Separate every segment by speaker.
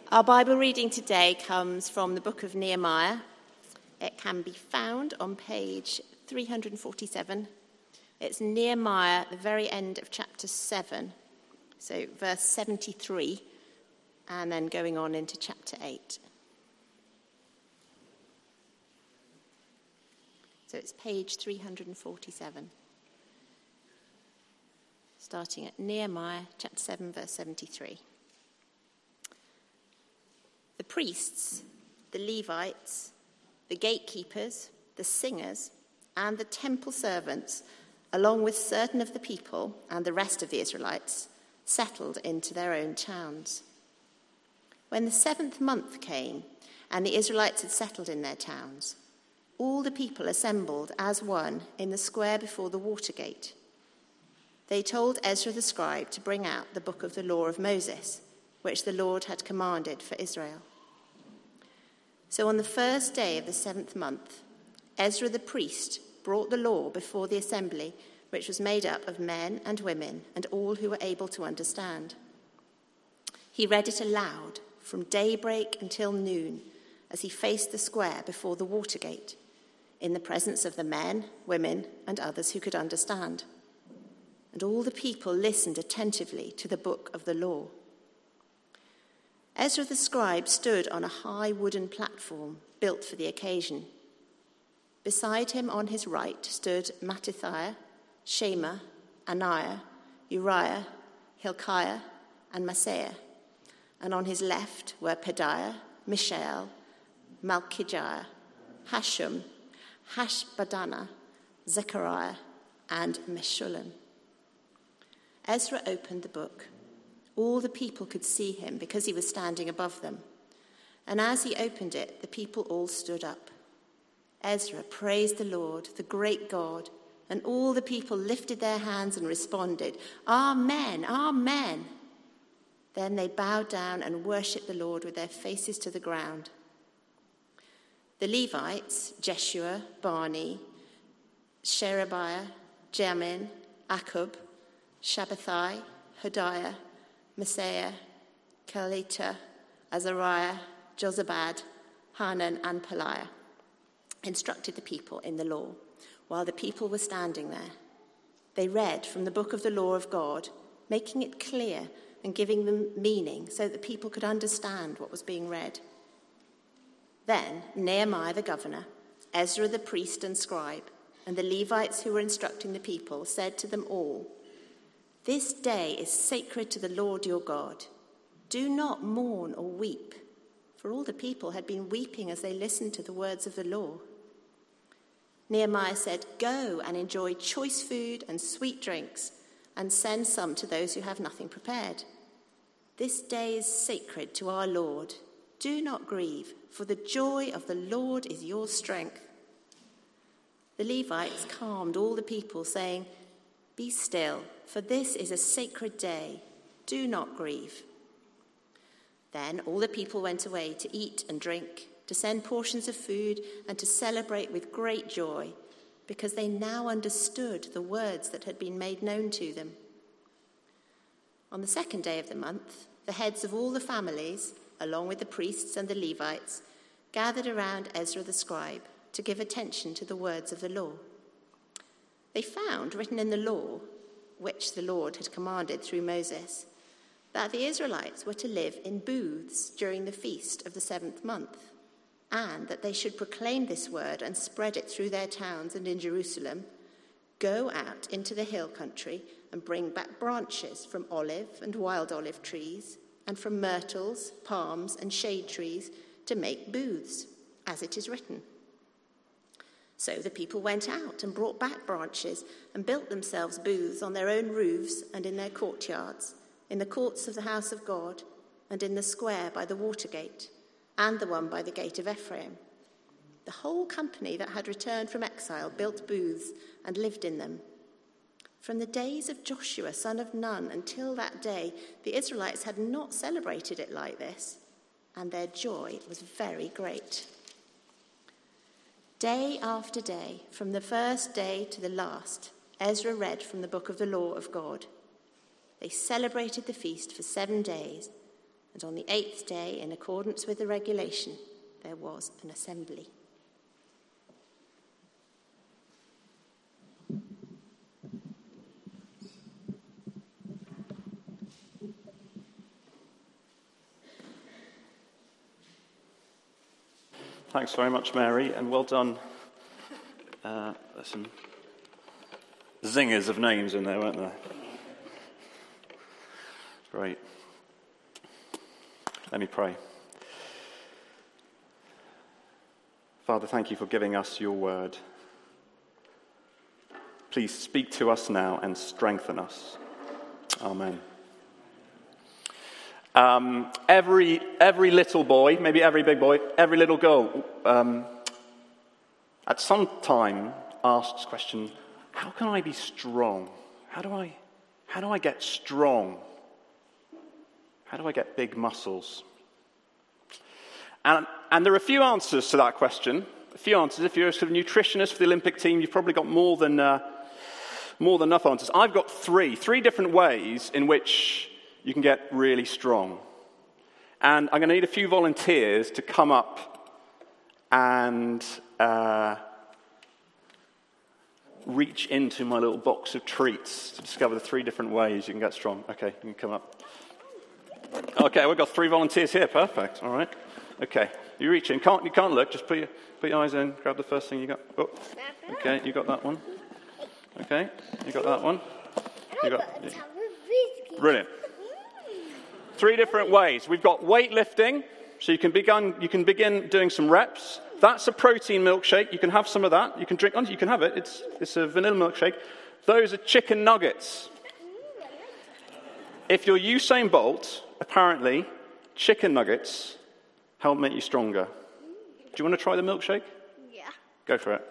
Speaker 1: Our Bible reading today comes from the book of Nehemiah. It can be found on page 347. It's Nehemiah, the very end of chapter 7, so verse 73, and then going on into chapter 8. So it's page 347, starting at Nehemiah chapter 7, verse 73. The priests, the Levites, the gatekeepers, the singers, and the temple servants, along with certain of the people and the rest of the Israelites, settled into their own towns. When the 7th month came and the Israelites had settled in their towns, all the people assembled as one in the square before the water gate. They told Ezra the scribe to bring out the book of the law of Moses, which the Lord had commanded for Israel. So on the first day of the 7th month, Ezra the priest brought the law before the assembly, which was made up of men and women and all who were able to understand. He read it aloud from daybreak until noon as he faced the square before the water gate, in the presence of the men, women, and others who could understand. And all the people listened attentively to the book of the law. Ezra the scribe stood on a high wooden platform built for the occasion. Beside him on his right stood Mattithiah, Shema, Ananiah, Uriah, Hilkiah, and Maaseiah. And on his left were Pedaiah, Mishael, Malchijah, Hashum, Hashbaddanah, Zechariah, and Meshullam. Ezra opened the book. All the people could see him because he was standing above them. And as he opened it, the people all stood up. Ezra praised the Lord, the great God, and all the people lifted their hands and responded, "Amen, Amen." Then they bowed down and worshipped the Lord with their faces to the ground. The Levites, Jeshua, Bani, Sherebiah, Jamin, Akkub, Shabbathai, Hodiah, Maaseiah, Kelita, Azariah, Jozabad, Hanan, and Pelaiah, instructed the people in the law, while the people were standing there. They read from the book of the law of God, making it clear and giving them meaning so that people could understand what was being read. Then Nehemiah the governor, Ezra the priest and scribe, and the Levites who were instructing the people said to them all, "This day is sacred to the Lord your God. Do not mourn or weep," for all the people had been weeping as they listened to the words of the law. Nehemiah said, "Go and enjoy choice food and sweet drinks, and send some to those who have nothing prepared. This day is sacred to our Lord. Do not grieve, for the joy of the Lord is your strength." The Levites calmed all the people, saying, "Be still, for this is a sacred day. Do not grieve." Then all the people went away to eat and drink, to send portions of food, and to celebrate with great joy, because they now understood the words that had been made known to them. On the 2nd day of the month, the heads of all the families, along with the priests and the Levites, gathered around Ezra the scribe to give attention to the words of the law. They found written in the law, which the Lord had commanded through Moses, that the Israelites were to live in booths during the feast of the 7th month, and that they should proclaim this word and spread it through their towns and in Jerusalem, "Go out into the hill country and bring back branches from olive and wild olive trees, and from myrtles, palms, and shade trees to make booths, as it is written." So the people went out and brought back branches and built themselves booths on their own roofs and in their courtyards, in the courts of the house of God, and in the square by the water gate, and the one by the gate of Ephraim. The whole company that had returned from exile built booths and lived in them. From the days of Joshua, son of Nun, until that day, the Israelites had not celebrated it like this, and their joy was very great. Day after day, from the first day to the last, Ezra read from the book of the law of God. They celebrated the feast for 7 days, And on the 8th day, in accordance with the regulation, there was an assembly.
Speaker 2: Thanks very much, Mary, and well done. There's some zingers of names in there, weren't there? Great. Let me pray. Father, thank you for giving us your word. Please speak to us now and strengthen us. Amen. Every little boy, maybe every big boy, every little girl, at some time asks the question, how can I be strong? How do I get strong? How do I get big muscles? And there are a few answers to that question. A few answers. If you're a sort of nutritionist for the Olympic team, you've probably got more than enough answers. I've got three different ways in which you can get really strong. And I'm going to need a few volunteers to come up and reach into my little box of treats to discover the three different ways you can get strong. Okay, you can come up. Okay, we've got 3 volunteers here. Perfect. All right. Okay, you reach in. You can't look. Just put your eyes in. Grab the first thing you got. Oh, okay, you got that one. Okay, you got that one. Brilliant. 3 different ways. We've got weightlifting, so you can begin doing some reps. That's a protein milkshake. You can have some of that. You can drink. You can have it. It's a vanilla milkshake. Those are chicken nuggets. If you're Usain Bolt, apparently, chicken nuggets help make you stronger. Do you want to try the milkshake?
Speaker 3: Yeah.
Speaker 2: Go for it.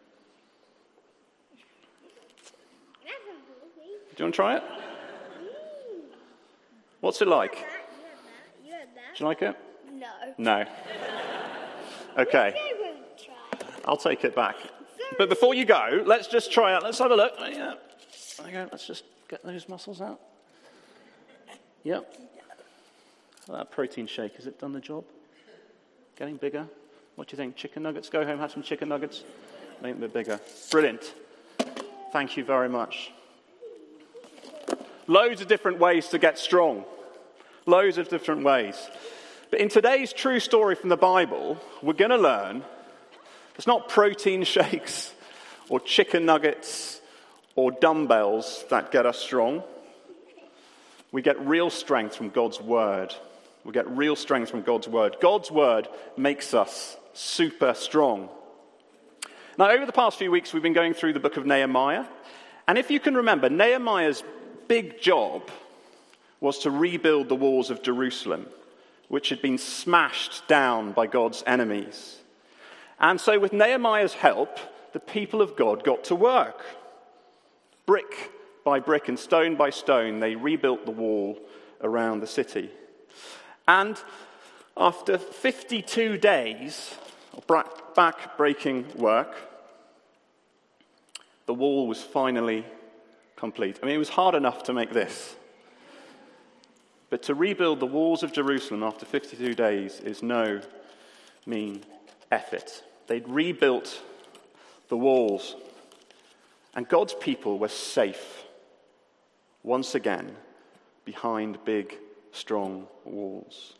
Speaker 2: Do you want to try it? What's it like?
Speaker 3: You had that.
Speaker 2: Do you like it?
Speaker 3: No.
Speaker 2: No. Okay.
Speaker 3: I won't try.
Speaker 2: I'll take it back. But before you go, let's just try it. Let's have a look. Yeah. There you go. Let's just get those muscles out. Yep. That protein shake, has it done the job? Getting bigger? What do you think? Chicken nuggets? Go home, have some chicken nuggets. Make them a bit bigger. Brilliant. Thank you very much. Loads of different ways to get strong. Loads of different ways. But in today's true story from the Bible, we're going to learn it's not protein shakes or chicken nuggets or dumbbells that get us strong. We get real strength from God's word. We get real strength from God's word. God's word makes us super strong. Now, over the past few weeks, we've been going through the book of Nehemiah. And if you can remember, Nehemiah's big job was to rebuild the walls of Jerusalem, which had been smashed down by God's enemies. And so with Nehemiah's help, the people of God got to work. Brick by brick and stone by stone, they rebuilt the wall around the city. And after 52 days of back-breaking work, the wall was finally complete. I mean, it was hard enough to make this. But to rebuild the walls of Jerusalem after 52 days is no mean effort. They'd rebuilt the walls, and God's people were safe once again behind big, strong walls.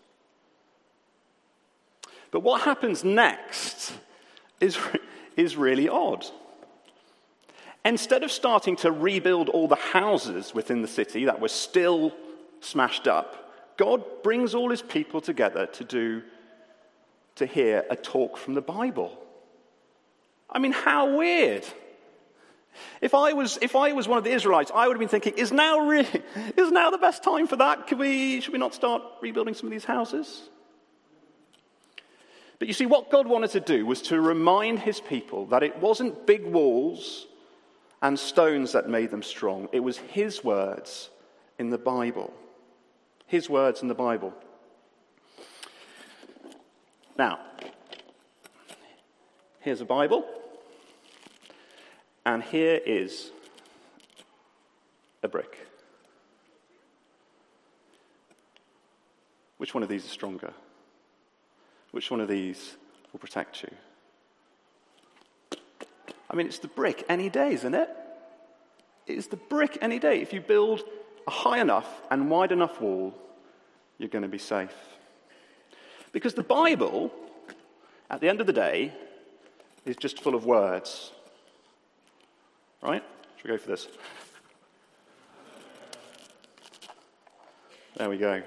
Speaker 2: But what happens next is really odd. Instead of starting to rebuild all the houses within the city that were still smashed up, God brings all his people together to hear a talk from the Bible. I mean, how weird. If I was one of the Israelites, I would have been thinking, is now the best time for that? Should we not start rebuilding some of these houses? But you see, what God wanted to do was to remind his people that it wasn't big walls and stones that made them strong. It was his words in the Bible. His words in the Bible. Now, here's a Bible. And here is a brick. Which one of these is stronger? Which one of these will protect you? I mean, it's the brick any day, isn't it? It's the brick any day. If you build a high enough and wide enough wall, you're going to be safe. Because the Bible, at the end of the day, is just full of words. Right? Should we go for this? There we go.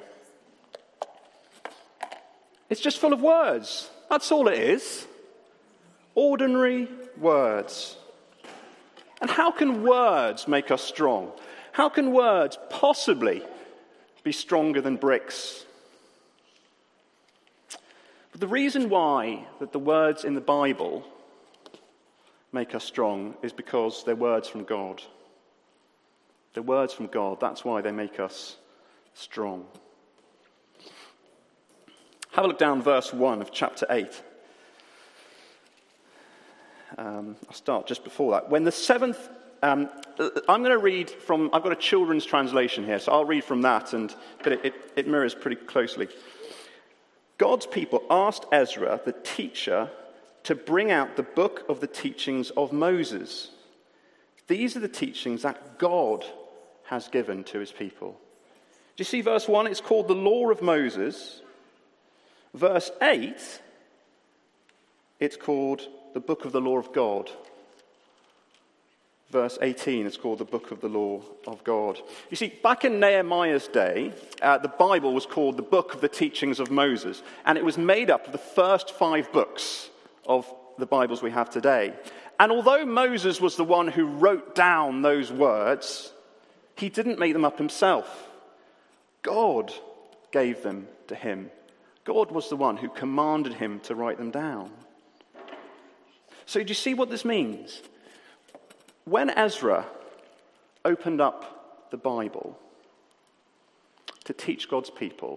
Speaker 2: It's just full of words. That's all it is. Ordinary words. And how can words make us strong? How can words possibly be stronger than bricks? But the reason why that the words in the Bible make us strong is because they're words from God. They're words from God. That's why they make us strong. Have a look down verse 1 of chapter 8. I'll start just before that. When the seventh... I'm going to read from... I've got a children's translation here, so I'll read from that, but it mirrors pretty closely. God's people asked Ezra, the teacher, to bring out the book of the teachings of Moses. These are the teachings that God has given to his people. Do you see verse 1? It's called the Law of Moses. Verse 8, it's called the book of the Law of God. Verse 18, it's called the book of the Law of God. You see, back in Nehemiah's day, the Bible was called the book of the teachings of Moses, and it was made up of the first 5 books of the Bibles we have today. And although Moses was the one who wrote down those words, he didn't make them up himself. God gave them to him. God was the one who commanded him to write them down. So do you see what this means? When Ezra opened up the Bible to teach God's people,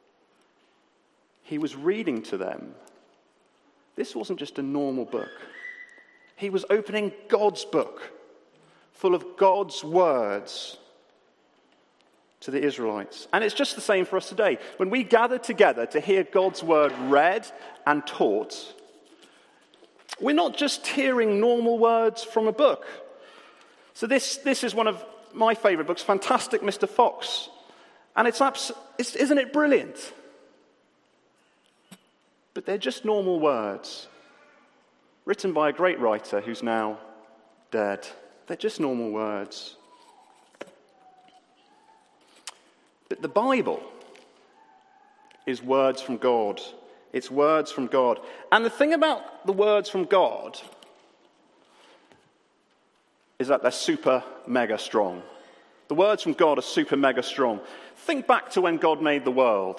Speaker 2: he was reading to them. This wasn't just a normal book. He was opening God's book, full of God's words to the Israelites. And it's just the same for us today. When we gather together to hear God's word read and taught, we're not just hearing normal words from a book. So this is one of my favourite books, Fantastic Mr. Fox. And isn't it brilliant? But they're just normal words, written by a great writer who's now dead. They're just normal words. But the Bible is words from God. It's words from God. And the thing about the words from God is that they're super mega strong. The words from God are super mega strong. Think back to when God made the world.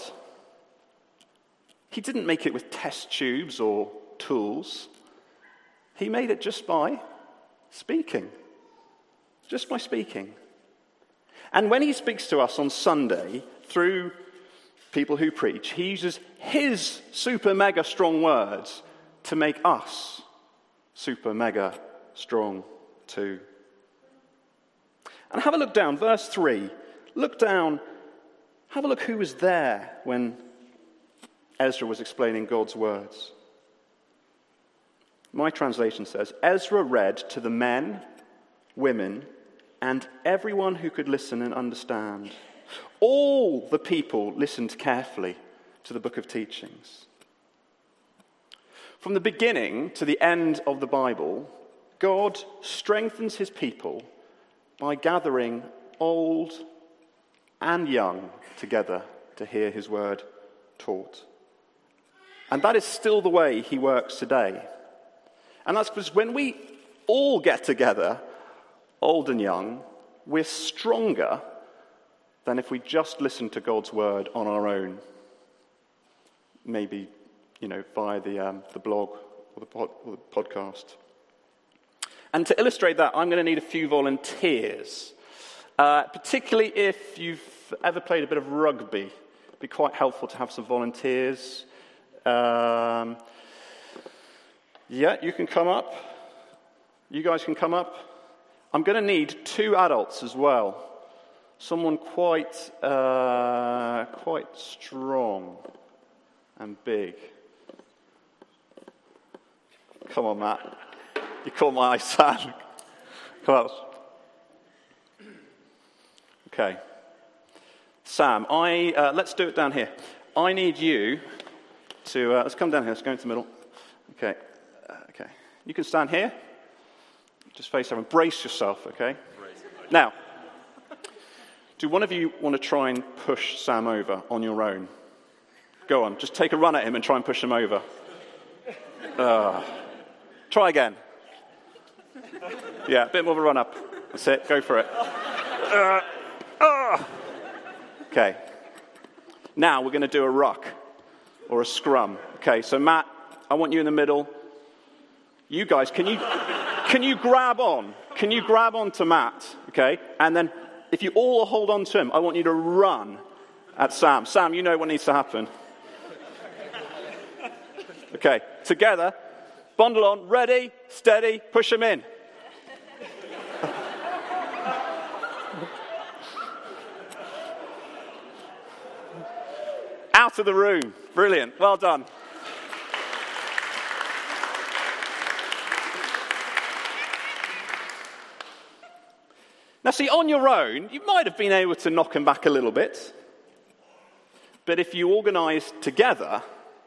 Speaker 2: He didn't make it with test tubes or tools. He made it just by speaking. Just by speaking. And when he speaks to us on Sunday through people who preach, he uses his super mega strong words to make us super mega strong too. And have a look down, verse 3. Look down, have a look who was there when Ezra was explaining God's words. My translation says, Ezra read to the men, women, and everyone who could listen and understand. All the people listened carefully to the book of teachings. From the beginning to the end of the Bible, God strengthens his people by gathering old and young together to hear his word taught. And that is still the way he works today. And that's because when we all get together, old and young, we're stronger than if we just listen to God's word on our own. Maybe, via the blog or the podcast. And to illustrate that, I'm going to need a few volunteers. Particularly if you've ever played a bit of rugby. It'd be quite helpful to have some volunteers. You can come up. You guys can come up. I'm going to need 2 adults as well. Someone quite strong and big. Come on, Matt. You caught my eye, Sam. Come on. Okay. Sam, let's do it down here. I need you to, let's come down here, let's go into the middle. Okay. Okay. You can stand here. Just face over and brace yourself, okay? Now, do one of you want to try and push Sam over on your own? Go on, just take a run at him and try and push him over. Try again. Yeah, a bit more of a run up. That's it, go for it. Okay. Now we're going to do a ruck or a scrum. Okay, so Matt, I want you in the middle. You guys, can you grab on? Can you grab on to Matt? Okay, and then if you all hold on to him, I want you to run at Sam. Sam, you know what needs to happen. Okay, together, bundle on, ready, steady, push him in. Out of the room. Brilliant. Well done. Now, see, on your own, you might have been able to knock him back a little bit. But if you organise together,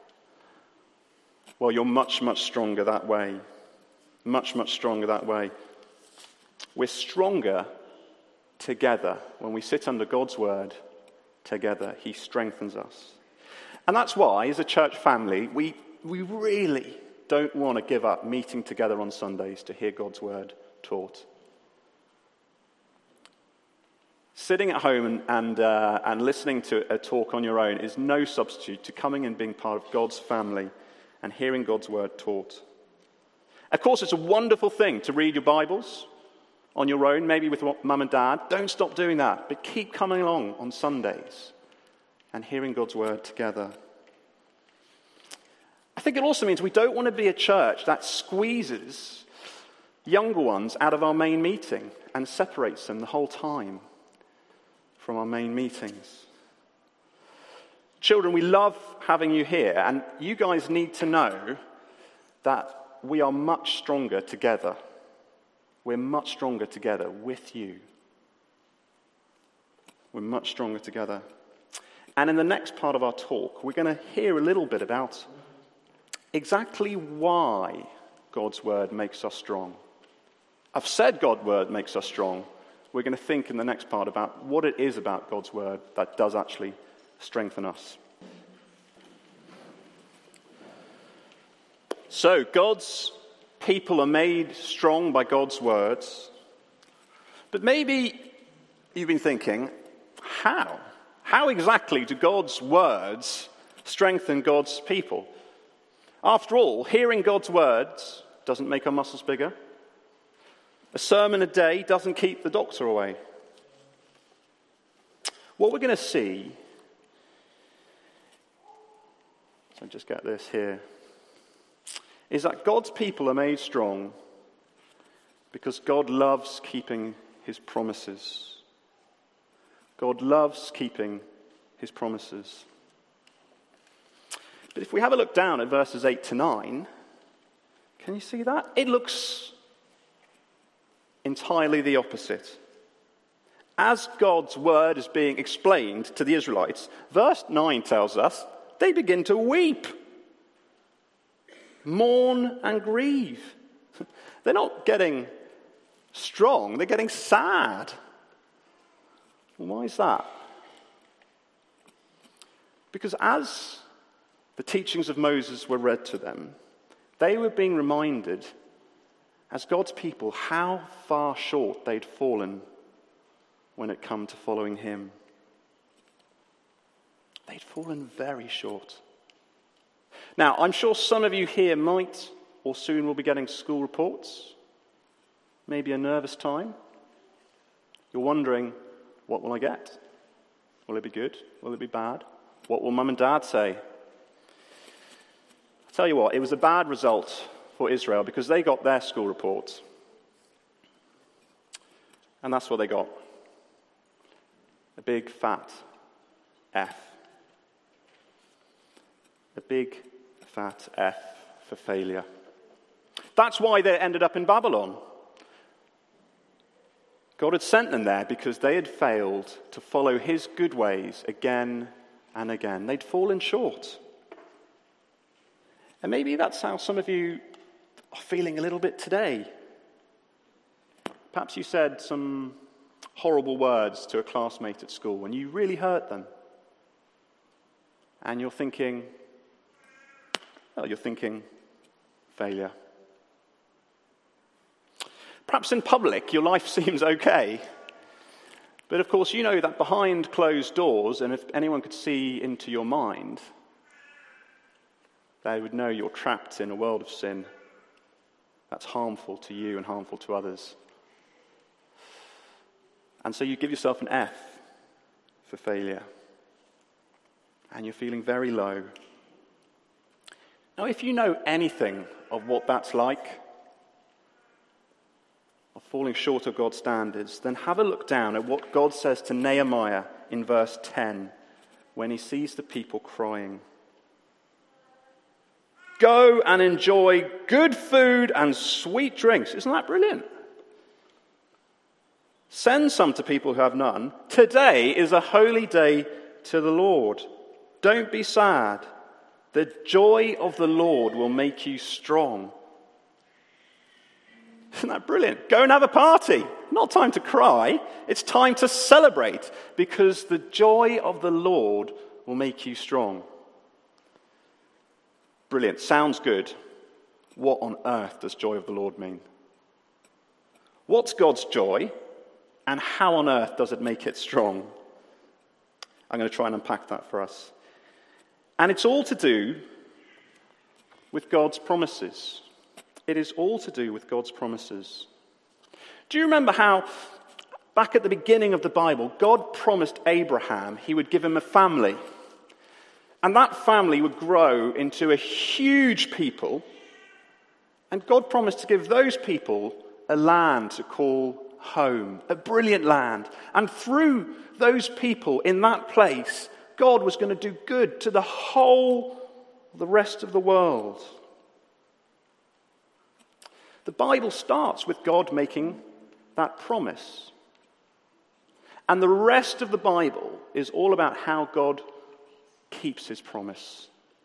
Speaker 2: well, you're much, much stronger that way. Much, much stronger that way. We're stronger together. When we sit under God's word together, he strengthens us. And that's why, as a church family, we really don't want to give up meeting together on Sundays to hear God's word taught. Sitting at home and listening to a talk on your own is no substitute to coming and being part of God's family and hearing God's word taught. Of course, it's a wonderful thing to read your Bibles on your own, maybe with mum and dad. Don't stop doing that, but keep coming along on Sundays and hearing God's word together. I think it also means we don't want to be a church that squeezes younger ones out of our main meeting and separates them the whole time from our main meetings. Children, we love having you here, and you guys need to know that we are much stronger together. We're much stronger together with you. We're much stronger together. And in the next part of our talk, we're going to hear a little bit about exactly why God's word makes us strong. I've said God's word makes us strong. We're going to think in the next part about what it is about God's word that does actually strengthen us. So, God's people are made strong by God's words. But maybe you've been thinking, how? How exactly do God's words strengthen God's people? After all, hearing God's words doesn't make our muscles bigger. A sermon a day doesn't keep the doctor away. What we're going to see, so just get this here, is that God's people are made strong because God loves keeping his promises. God loves keeping his promises. But if we have a look down at verses 8 to 9, can you see that? It looks entirely the opposite. As God's word is being explained to the Israelites, verse 9 tells us they begin to weep, mourn and grieve. They're not getting strong, they're getting sad. Why is that? Because as the teachings of Moses were read to them, they were being reminded, as God's people, how far short they'd fallen when it come to following him. They'd fallen very short. Now, I'm sure some of you here might or soon will be getting school reports. Maybe a nervous time. You're wondering, what will I get? Will it be good? Will it be bad? What will mum and dad say? I'll tell you what, it was a bad result for Israel because they got their school reports. And that's what they got. A big fat F. A big fat F for failure. That's why they ended up in Babylon. God had sent them there because they had failed to follow his good ways again and again. They'd fallen short. And maybe that's how some of you are feeling a little bit today. Perhaps you said some horrible words to a classmate at school and you really hurt them. And you're thinking failure. Perhaps in public, your life seems okay. But of course, you know that behind closed doors, and if anyone could see into your mind, they would know you're trapped in a world of sin that's harmful to you and harmful to others. And so you give yourself an F for failure. And you're feeling very low. Now, if you know anything of what that's like, of falling short of God's standards, then have a look down at what God says to Nehemiah in verse 10 when he sees the people crying. Go and enjoy good food and sweet drinks. Isn't that brilliant? Send some to people who have none. Today is a holy day to the Lord. Don't be sad. The joy of the Lord will make you strong. Isn't that brilliant? Go and have a party. Not time to cry. It's time to celebrate because the joy of the Lord will make you strong. Brilliant. Sounds good. What on earth does joy of the Lord mean? What's God's joy? And how on earth does it make it strong? I'm going to try and unpack that for us. And it's all to do with God's promises. It is all to do with God's promises. Do you remember how, back at the beginning of the Bible, God promised Abraham he would give him a family? And that family would grow into a huge people. And God promised to give those people a land to call home, a brilliant land. And through those people in that place, God was going to do good to the rest of the world. The Bible starts with God making that promise. And the rest of the Bible is all about how God keeps his promise.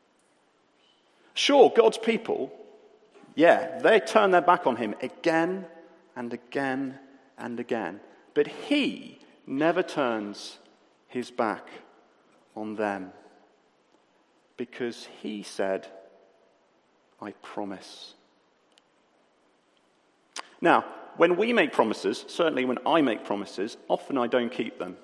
Speaker 2: Sure, God's people, they turn their back on him again and again and again. But he never turns his back on them because he said, I promise. Now, when we make promises, certainly when I make promises, often I don't keep them.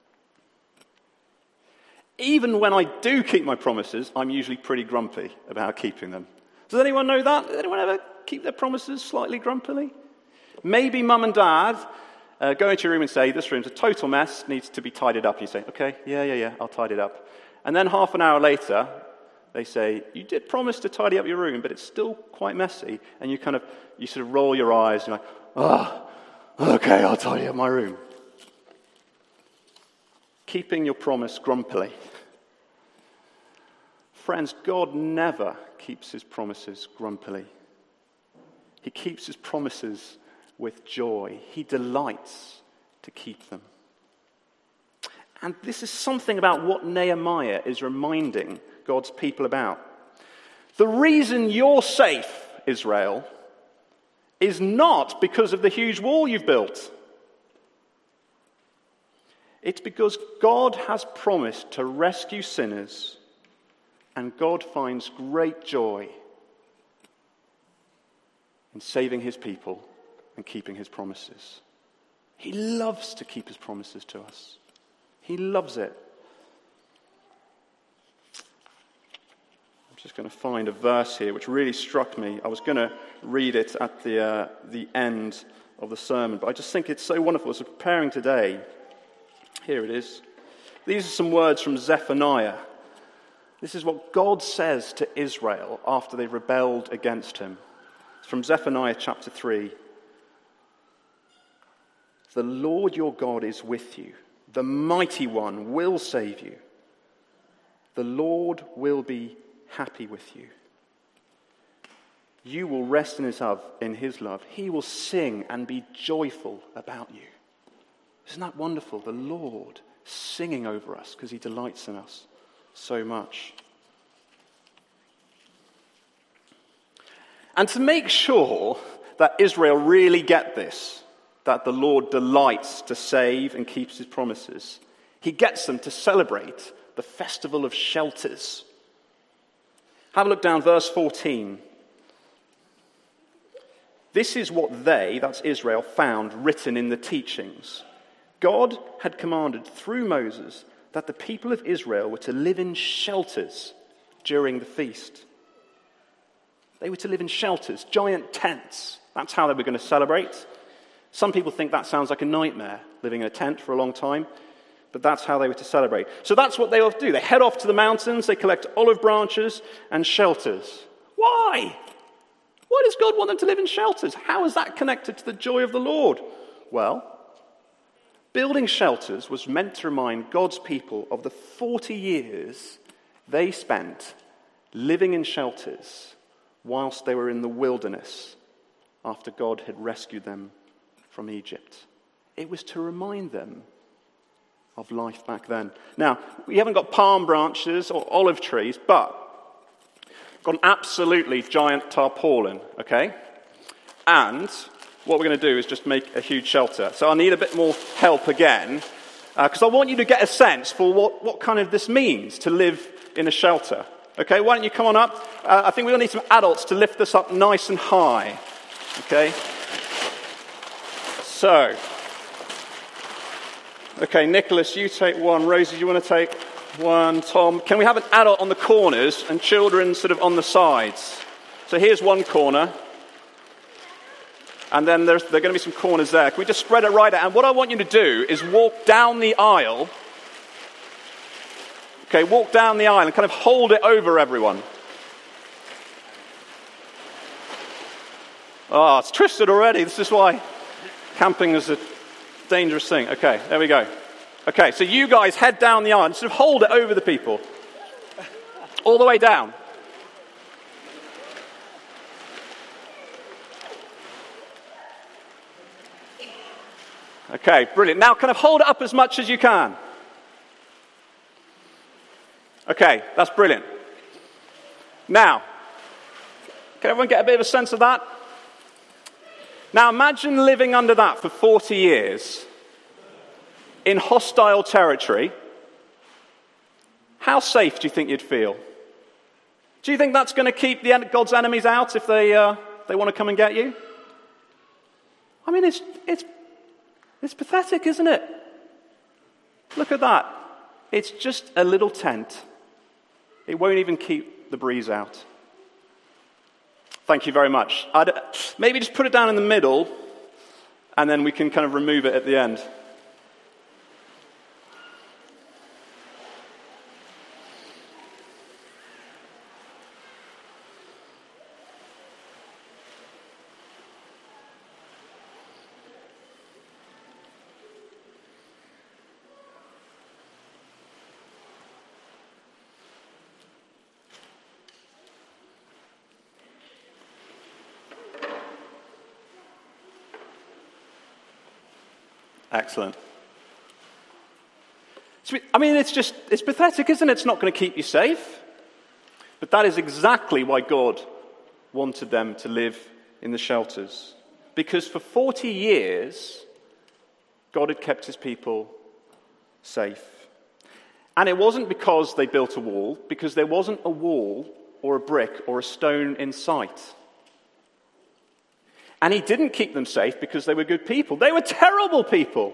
Speaker 2: Even when I do keep my promises, I'm usually pretty grumpy about keeping them. Does anyone know that? Does anyone ever keep their promises slightly grumpily? Maybe mum and dad go into your room and say, this room's a total mess, needs to be tidied up. And you say, okay, yeah, I'll tidy it up. And then half an hour later, they say, you did promise to tidy up your room, but it's still quite messy. And you sort of roll your eyes, and you're like, okay, I'll tidy up my room. Keeping your promise grumpily. Friends, God never keeps his promises grumpily. He keeps his promises with joy. He delights to keep them. And this is something about what Nehemiah is reminding God's people about. The reason you're safe, Israel, is not because of the huge wall you've built. It's because God has promised to rescue sinners, and God finds great joy in saving his people and keeping his promises. He loves to keep his promises to us. He loves it. I'm just going to find a verse here which really struck me. I was going to read it at the end of the sermon, but I just think it's so wonderful. As I was preparing today, here it is. These are some words from Zephaniah. This is what God says to Israel after they rebelled against him. It's from Zephaniah chapter 3. The Lord your God is with you, The mighty one will save you. The Lord will be happy with you. You will rest in his love. He will sing and be joyful about you. Isn't that wonderful? The Lord singing over us because he delights in us so much. And to make sure that Israel really get this, that the Lord delights to save and keeps his promises, he gets them to celebrate the festival of shelters. Have a look down verse 14. This is what they, that's Israel, found written in the teachings. God had commanded through Moses that the people of Israel were to live in shelters during the feast. They were to live in shelters, giant tents. That's how they were going to celebrate. Some people think that sounds like a nightmare, living in a tent for a long time, but that's how they were to celebrate. So that's what they will do. They head off to the mountains, they collect olive branches and shelters. Why? Why does God want them to live in shelters? How is that connected to the joy of the Lord? Well, building shelters was meant to remind God's people of the 40 years they spent living in shelters whilst they were in the wilderness after God had rescued them from Egypt. It was to remind them of life back then. Now, we haven't got palm branches or olive trees, but got an absolutely giant tarpaulin, okay? And what we're going to do is just make a huge shelter. So I need a bit more help again, because I want you to get a sense for what kind of this means to live in a shelter. Okay, why don't you come on up? I think we're going to need some adults to lift this up nice and high. Okay? So, okay, Nicholas, you take one. Rosie, you want to take one? Tom, can we have an adult on the corners and children sort of on the sides? So here's one corner. And then there are going to be some corners there. Can we just spread it right out? And what I want you to do is walk down the aisle. Okay, walk down the aisle and kind of hold it over everyone. Oh, it's twisted already. This is why camping is a dangerous thing. Okay, there we go. Okay, so you guys head down the aisle and sort of hold it over the people. All the way down. Okay, brilliant. Now kind of hold it up as much as you can. Okay, that's brilliant. Now, can everyone get a bit of a sense of that? Now imagine living under that for 40 years in hostile territory. How safe do you think you'd feel? Do you think that's going to keep God's enemies out if they want to come and get you? I mean, it's pathetic, isn't it? Look at that. It's just a little tent. It won't even keep the breeze out. Thank you very much. Maybe just put it down in the middle, and then we can kind of remove it at the end. Excellent. I mean, it's pathetic, isn't it? It's not going to keep you safe. But that is exactly why God wanted them to live in the shelters. Because for 40 years, God had kept his people safe. And it wasn't because they built a wall, because there wasn't a wall or a brick or a stone in sight. And he didn't keep them safe because they were good people. They were terrible people.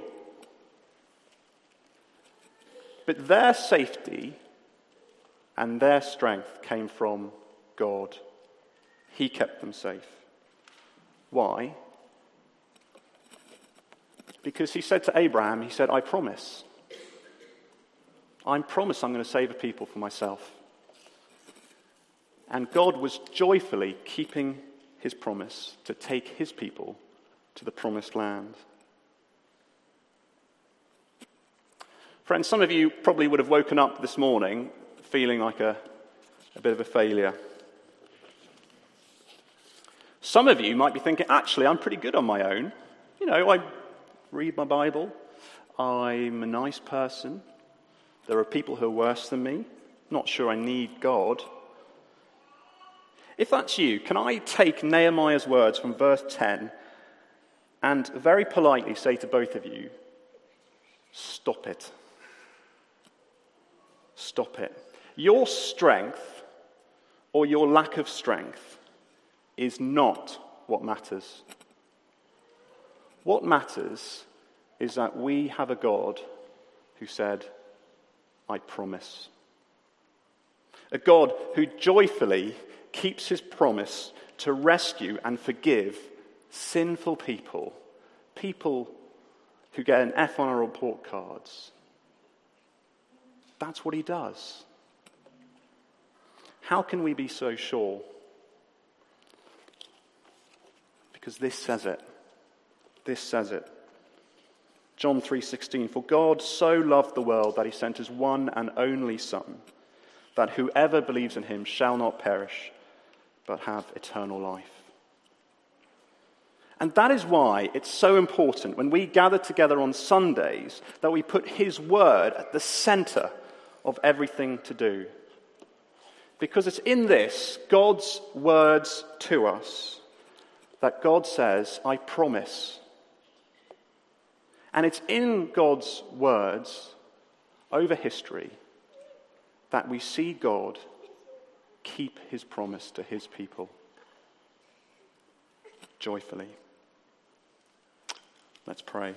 Speaker 2: But their safety and their strength came from God. He kept them safe. Why? Because he said to Abraham, he said, I promise I'm going to save a people for myself. And God was joyfully keeping his promise to take his people to the promised land. Friends, some of you probably would have woken up this morning feeling like a bit of a failure. Some of you might be thinking, actually, I'm pretty good on my own. I read my Bible. I'm a nice person. There are people who are worse than me. Not sure I need God. If that's you, can I take Nehemiah's words from verse 10 and very politely say to both of you, stop it. Stop it. Your strength or your lack of strength is not what matters. What matters is that we have a God who said, I promise. A God who joyfully keeps his promise to rescue and forgive sinful people who get an F on our report cards. That's what he does. How can we be so sure? Because this says it. This says it. John 3:16, for God so loved the world that he sent his one and only Son, that whoever believes in him shall not perish, but have eternal life. And that is why it's so important when we gather together on Sundays that we put his word at the center of everything to do. Because it's in this, God's words to us, that God says, I promise. And it's in God's words over history that we see God keep his promise to his people joyfully. Let's pray.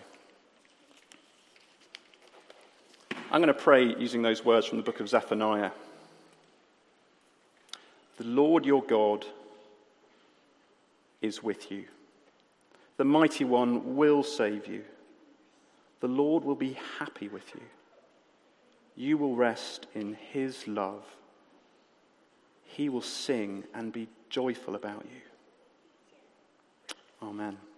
Speaker 2: I'm going to pray using those words from the book of Zephaniah. The Lord your God is with you. The mighty one will save you. The Lord will be happy with you. You will rest in his love. He will sing and be joyful about you. Amen.